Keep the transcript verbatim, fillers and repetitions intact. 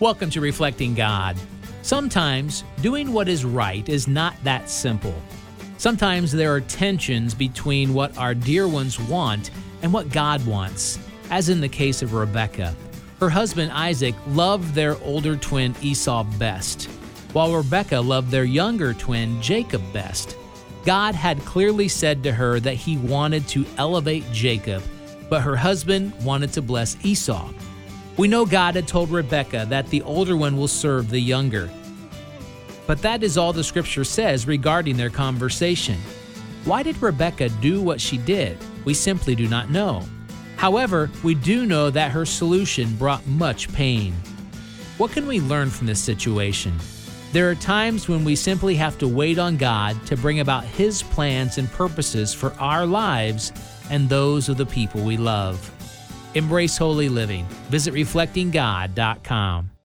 Welcome to Reflecting God. Sometimes doing what is right is not that simple. Sometimes there are tensions between what our dear ones want and what God wants, as in the case of Rebekah. Her husband Isaac loved their older twin Esau best, while Rebekah loved their younger twin Jacob best. God had clearly said to her that he wanted to elevate Jacob, but her husband wanted to bless Esau. We know God had told Rebekah that the older one will serve the younger. But that is all the scripture says regarding their conversation. Why did Rebekah do what she did? We simply do not know. However, we do know that her solution brought much pain. What can we learn from this situation? There are times when we simply have to wait on God to bring about His plans and purposes for our lives and those of the people we love. Embrace holy living. Visit reflecting god dot com.